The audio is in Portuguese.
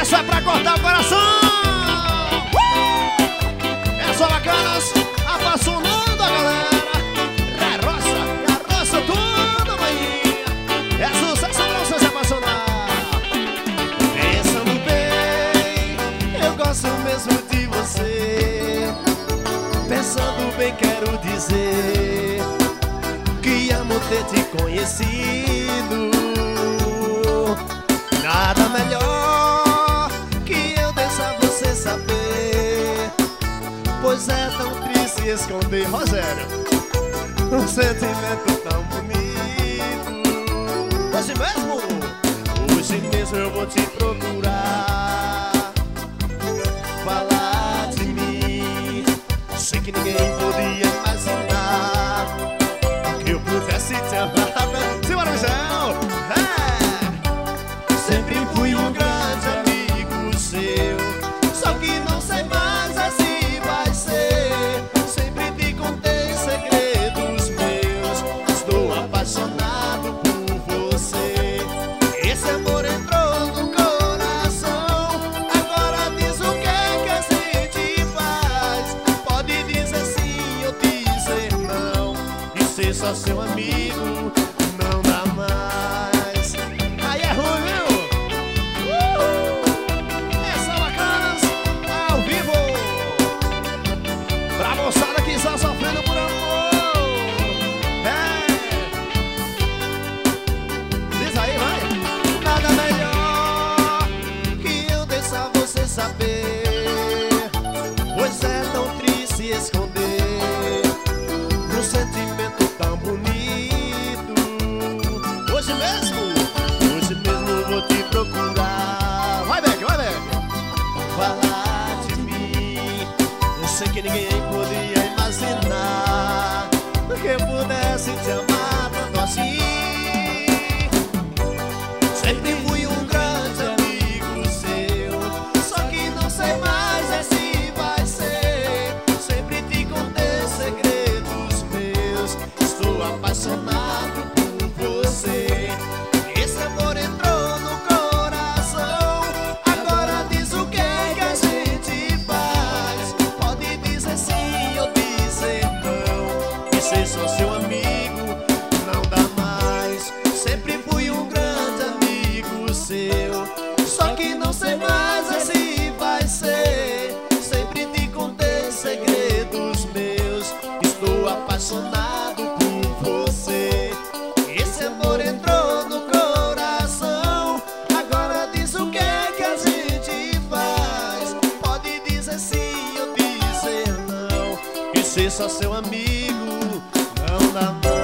Essa é pra cortar o coração. É só bacanas, apaixonando a galera. É roça tudo, maninha. É sucesso pra você se apaixonar. Pensando bem, eu gosto mesmo de você. Pensando bem, quero dizer que amo ter te conhecido. Nada melhor que eu deixar você saber, pois é tão triste esconder, Rogério, um sentimento tão bonito. Hoje mesmo eu vou te procurar, falar de mim. Sei que ninguém podia imaginar que eu pudesse te amar. Simbora, Michel! Sempre fui um grande amigo seu, só que não sei mais assim vai ser. Sempre te contei segredos meus, estou apaixonado por você. Esse amor entrou no coração, agora diz o que a gente faz. Pode dizer sim ou dizer não, e ser só seu amigo não dá mais. Aí é ruim, viu? Essa bacanas ao vivo pra moçada que está sofrendo por amor. Diz aí, vai. Nada melhor que eu deixar você saber, pois é tão triste esconder um sentimento tão bonito. Hoje mesmo vou te procurar. Vai, Beck, falar de mim. Eu sei que ninguém podia imaginar que eu pudesse te amar tanto assim. Sempre fui um grande amigo seu, só que não sei mais se vai ser. Sempre te contei segredos meus, estou apaixonado por você. Esse amor entrou no coração, agora diz o que a gente faz. Pode dizer sim ou dizer não, e ser só seu amigo não dá mais. Sempre fui um grande amigo seu, só que não sei mais se vai ser. Sempre te contei segredos meus, estou apaixonado por você. Esse amor entrou no coração, agora diz o que a gente faz. Pode dizer sim ou dizer não, e ser só seu amigo não dá mais.